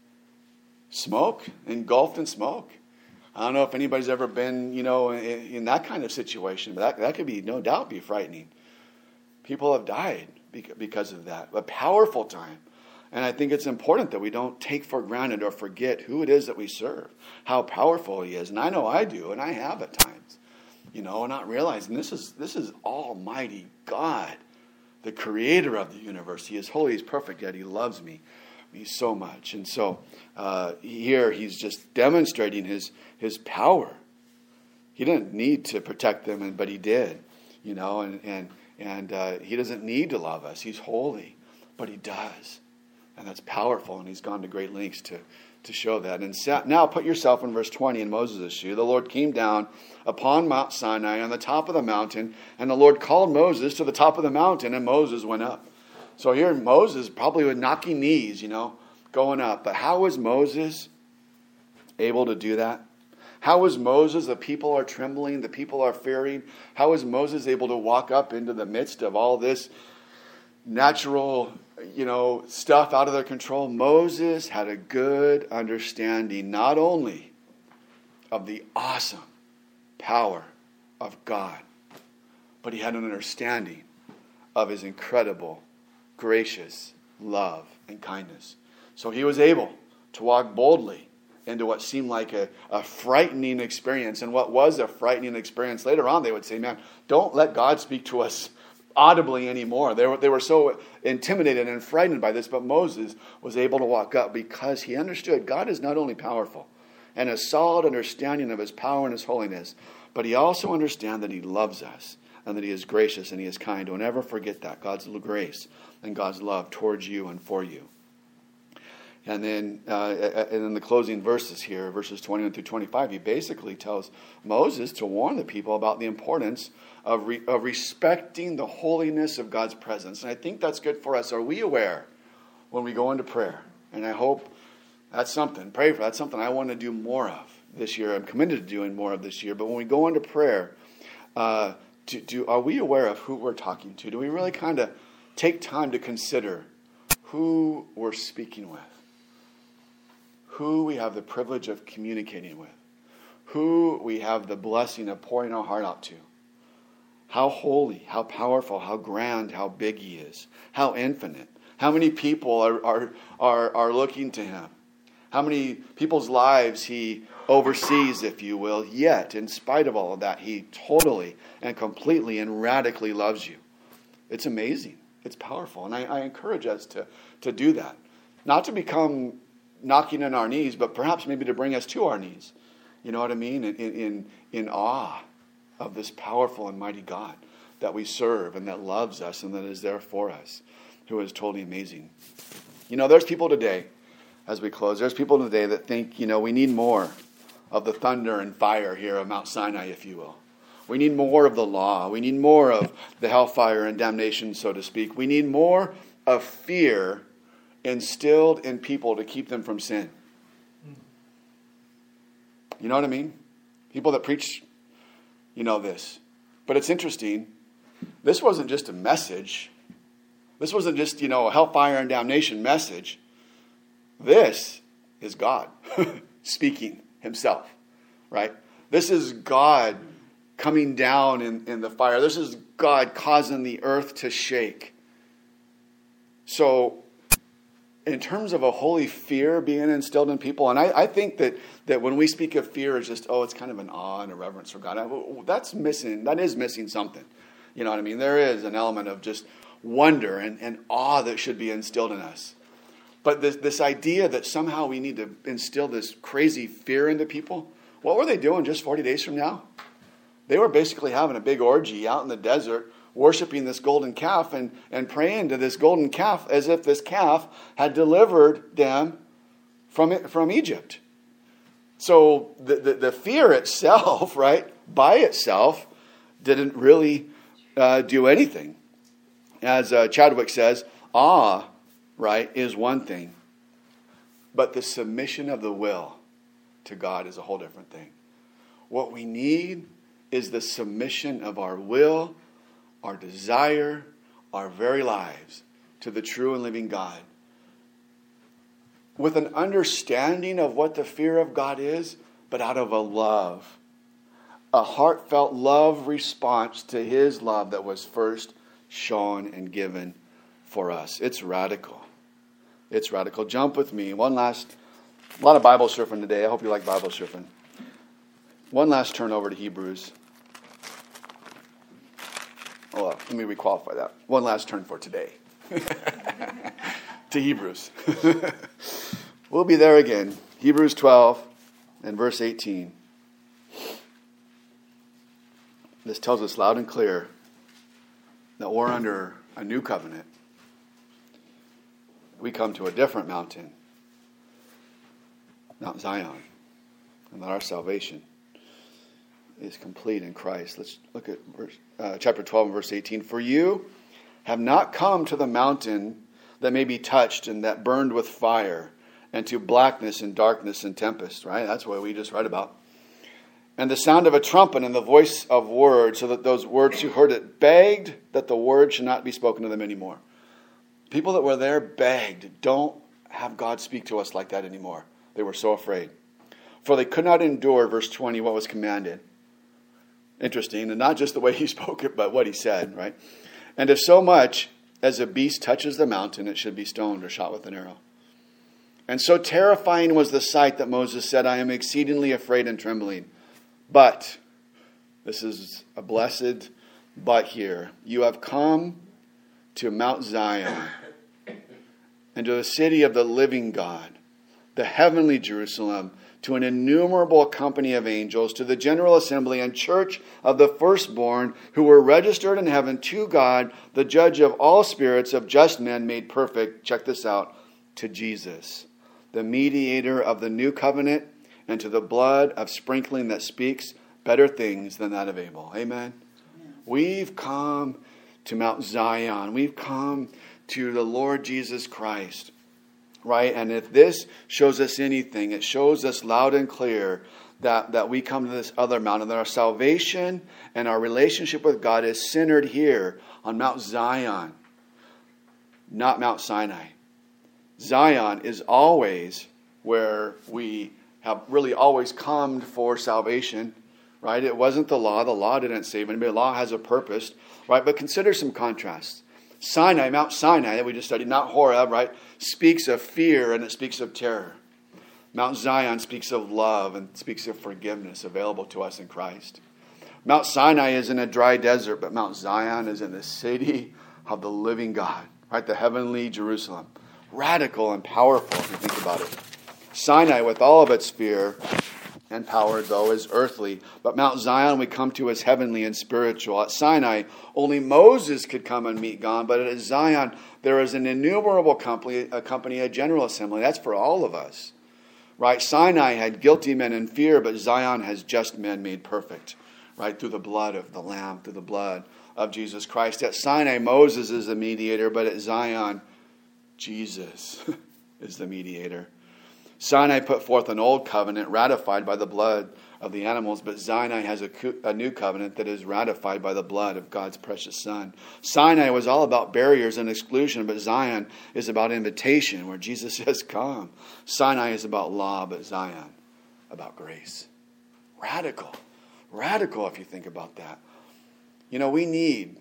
Smoke, engulfed in smoke. I don't know if anybody's ever been, you know, in, in that kind of situation, but that, that could be, no doubt, be frightening. People have died because of that. A powerful time. And I think it's important that we don't take for granted or forget who it is that we serve, how powerful he is. And I know I do, and I have at times, you know, not realizing this is this is Almighty God, the creator of the universe. He is holy, he's perfect, yet he loves me. Me so much. And so uh, here he's just demonstrating his his power. He didn't need to protect them, but he did, you know, and and and uh, he doesn't need to love us. He's holy, but he does, and that's powerful. And he's gone to great lengths to to show that. And now put yourself in verse twenty in Moses' shoe. The Lord came down upon Mount Sinai on the top of the mountain, and the Lord called Moses to the top of the mountain, and Moses went up. So here Moses, probably with knocking knees, you know, going up. But how was Moses able to do that? How was Moses, the people are trembling, the people are fearing. How was Moses able to walk up into the midst of all this natural, you know, stuff out of their control? Moses had a good understanding, not only of the awesome power of God, but he had an understanding of his incredible gracious love and kindness. So he was able to walk boldly into what seemed like a, a frightening experience. And what was a frightening experience, later on they would say, man, don't let God speak to us audibly anymore. They were, they were so intimidated and frightened by this, but Moses was able to walk up because he understood God is not only powerful and a solid understanding of his power and his holiness, but he also understands that he loves us and that he is gracious and he is kind. Don't ever forget that, God's grace and God's love towards you and for you. And then uh, and in the closing verses here, verses twenty-one through twenty-five, he basically tells Moses to warn the people about the importance of, re- of respecting the holiness of God's presence. And I think that's good for us. Are we aware when we go into prayer? And I hope that's something, pray for, that's something I want to do more of this year. I'm committed to doing more of this year. But when we go into prayer, uh, do, do, are we aware of who we're talking to? Do we really kind of take time to consider who we're speaking with? Who we have the privilege of communicating with? Who we have the blessing of pouring our heart out to? How holy, how powerful, how grand, how big he is. How infinite. How many people are, are, are, are looking to him? How many people's lives he oversees, if you will. Yet, in spite of all of that, he totally and completely and radically loves you. It's amazing. It's powerful. And I, I encourage us to, to do that. Not to become knocking on our knees, but perhaps maybe to bring us to our knees. You know what I mean? In, in, in awe of this powerful and mighty God that we serve and that loves us and that is there for us, who is totally amazing. You know, there's people today, as we close, there's people today that think, you know, we need more of the thunder and fire here of Mount Sinai, if you will. We need more of the law. We need more of the hellfire and damnation, so to speak. We need more of fear instilled in people to keep them from sin. You know what I mean? People that preach, you know this. But it's interesting. This wasn't just a message. This wasn't just, you know, a hellfire and damnation message. This is God speaking himself, right? This is God coming down in, in the fire. This is God causing the earth to shake. So, in terms of a holy fear being instilled in people, and I, I think that, that when we speak of fear, it's just, oh, it's kind of an awe and a reverence for God. I, that's missing, that is missing something. You know what I mean? There is an element of just wonder and, and awe that should be instilled in us. But this, this idea that somehow we need to instill this crazy fear into people, what were they doing just forty days from now? They were basically having a big orgy out in the desert, worshiping this golden calf and, and praying to this golden calf as if this calf had delivered them from, from Egypt. So the, the, the fear itself, right, by itself, didn't really uh, do anything. As uh, Chadwick says, awe, right, is one thing. But the submission of the will to God is a whole different thing. What we need is the submission of our will, our desire, our very lives to the true and living God. With an understanding of what the fear of God is, but out of a love. A heartfelt love response to His love that was first shown and given for us. It's radical. It's radical. Jump with me. One last, a lot of Bible surfing today. I hope you like Bible surfing. One last turn over to Hebrews. Oh, let me requalify that. One last turn for today. To Hebrews. We'll be there again. Hebrews twelve and verse eighteen. This tells us loud and clear that we're under a new covenant. We come to a different mountain, Mount Zion, and that our salvation is complete in Christ. Let's look at verse, uh, chapter twelve and verse eighteen. For you have not come to the mountain that may be touched and that burned with fire, and to blackness and darkness and tempest, right? That's what we just read about. And the sound of a trumpet and the voice of words, so that those words who heard it begged that the word should not be spoken to them anymore. People that were there begged, don't have God speak to us like that anymore. They were so afraid. For they could not endure, verse twenty, what was commanded. Interesting, and not just the way he spoke it, but what he said, right? And if so much as a beast touches the mountain, it should be stoned or shot with an arrow. And so terrifying was the sight that Moses said, I am exceedingly afraid and trembling. But, this is a blessed but here, you have come to Mount Zion and to the city of the living God, the heavenly Jerusalem, to an innumerable company of angels, to the general assembly and church of the firstborn who were registered in heaven, to God, the judge of all spirits of just men made perfect. Check this out. To Jesus, the mediator of the new covenant, and to the blood of sprinkling that speaks better things than that of Abel. Amen. Amen. We've come to Mount Zion. We've come to the Lord Jesus Christ. Right? And if this shows us anything, it shows us loud and clear that, that we come to this other mountain, that our salvation and our relationship with God is centered here on Mount Zion, not Mount Sinai. Zion is always where we have really always come for salvation, right? It wasn't the law. The law didn't save anybody. The law has a purpose, right? But consider some contrasts. Sinai, Mount Sinai that we just studied, not Horeb, right, speaks of fear and it speaks of terror. Mount Zion speaks of love and speaks of forgiveness available to us in Christ. Mount Sinai is in a dry desert, but Mount Zion is in the city of the living God, right, the heavenly Jerusalem. Radical and powerful if you think about it. Sinai, with all of its fear and power, though, is earthly. But Mount Zion we come to as heavenly and spiritual. At Sinai, only Moses could come and meet God. But at Zion, there is an innumerable company, a company, a general assembly. That's for all of us. Right? Sinai had guilty men in fear, but Zion has just men made perfect. Right? Through the blood of the Lamb, through the blood of Jesus Christ. At Sinai, Moses is the mediator, but at Zion, Jesus is the mediator. Sinai put forth an old covenant ratified by the blood of the animals, but Sinai has a, co- a new covenant that is ratified by the blood of God's precious Son. Sinai was all about barriers and exclusion, but Zion is about invitation, where Jesus says, come. Sinai is about law, but Zion about grace. Radical. Radical if you think about that. You know, we need,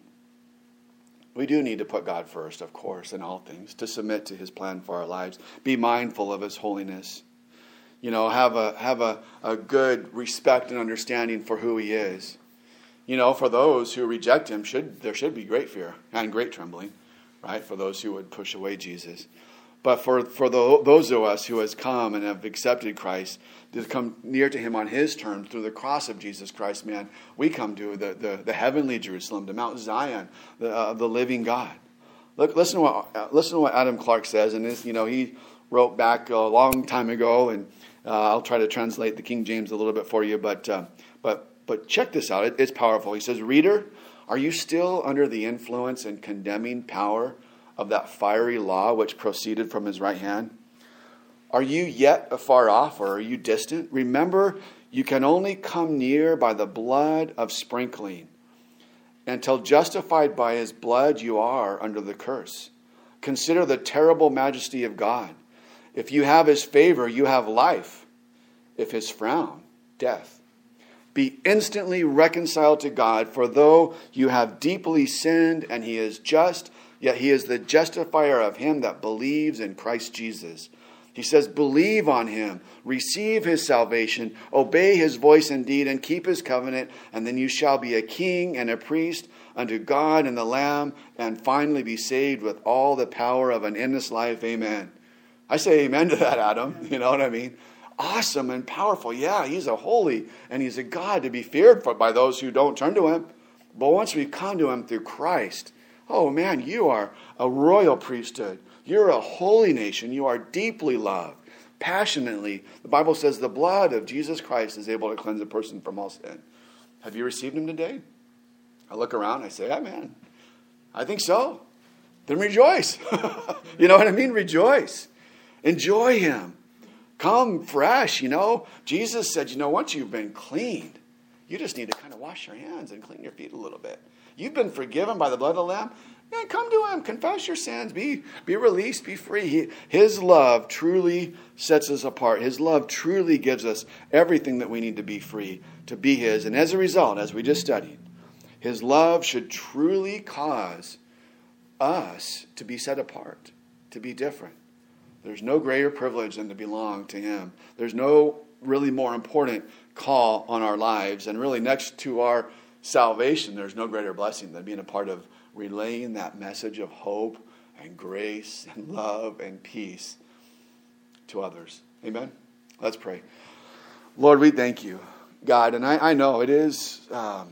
we do need to put God first, of course, in all things, to submit to his plan for our lives. Be mindful of his holiness. You know, have a have a, a good respect and understanding for who he is. You know, for those who reject him, should there should be great fear and great trembling, right? For those who would push away Jesus. But for, for the, those of us who has come and have accepted Christ, to come near to him on his terms through the cross of Jesus Christ, man, we come to the, the, the heavenly Jerusalem, to Mount Zion, the, uh, the living God. Look, listen to what uh, listen to what Adam Clark says, and this, you know, he wrote back a long time ago, and uh, I'll try to translate the King James a little bit for you, but uh, but but check this out. It, it's powerful. He says, "Reader, are you still under the influence and condemning power of that fiery law which proceeded from his right hand? Are you yet afar off, or are you distant? Remember, you can only come near by the blood of sprinkling. Until justified by his blood, you are under the curse. Consider the terrible majesty of God. If you have his favor, you have life. If his frown, death. Be instantly reconciled to God, for though you have deeply sinned and he is just, yet he is the justifier of him that believes in Christ Jesus." He says, believe on him, receive his salvation, obey his voice indeed, and keep his covenant, and then you shall be a king and a priest unto God and the Lamb, and finally be saved with all the power of an endless life. Amen. I say amen to that, Adam. You know what I mean? Awesome and powerful. Yeah, he's a holy, and he's a God to be feared for by those who don't turn to him. But once we come to him through Christ, oh man, you are a royal priesthood. You're a holy nation. You are deeply loved, passionately. The Bible says the blood of Jesus Christ is able to cleanse a person from all sin. Have you received him today? I look around, I say, amen. I think so. Then rejoice. You know what I mean? Rejoice. Enjoy him. Come fresh, you know. Jesus said, you know, once you've been cleaned, you just need to kind of wash your hands and clean your feet a little bit. You've been forgiven by the blood of the Lamb. Man, come to him. Confess your sins. Be, be released. Be free. He, his love truly sets us apart. His love truly gives us everything that we need to be free, to be his. And as a result, as we just studied, his love should truly cause us to be set apart, to be different. There's no greater privilege than to belong to him. There's no really more important call on our lives. And really next to our salvation, there's no greater blessing than being a part of relaying that message of hope and grace and love and peace to others. Amen? Let's pray. Lord, we thank you, God. And I, I know it is um,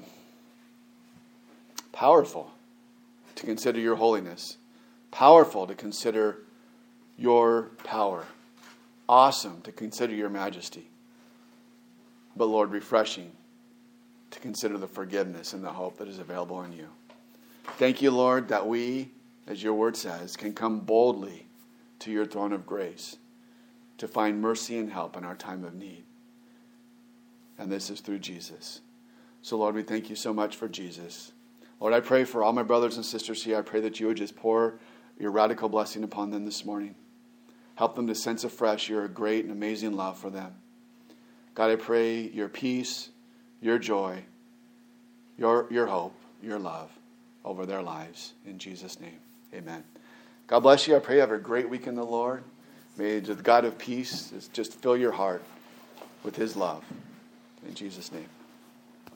powerful to consider your holiness. Powerful to consider your power. Awesome to consider your majesty. But Lord, refreshing to consider the forgiveness and the hope that is available in you. Thank you, Lord, that we, as your word says, can come boldly to your throne of grace to find mercy and help in our time of need. And this is through Jesus. So, Lord, we thank you so much for Jesus. Lord, I pray for all my brothers and sisters here. I pray that you would just pour your radical blessing upon them this morning. Help them to sense afresh your great and amazing love for them. God, I pray your peace, your joy, your, your hope, your love over their lives. In Jesus' name, amen. God bless you. I pray you have a great week in the Lord. May the God of peace just fill your heart with his love. In Jesus' name.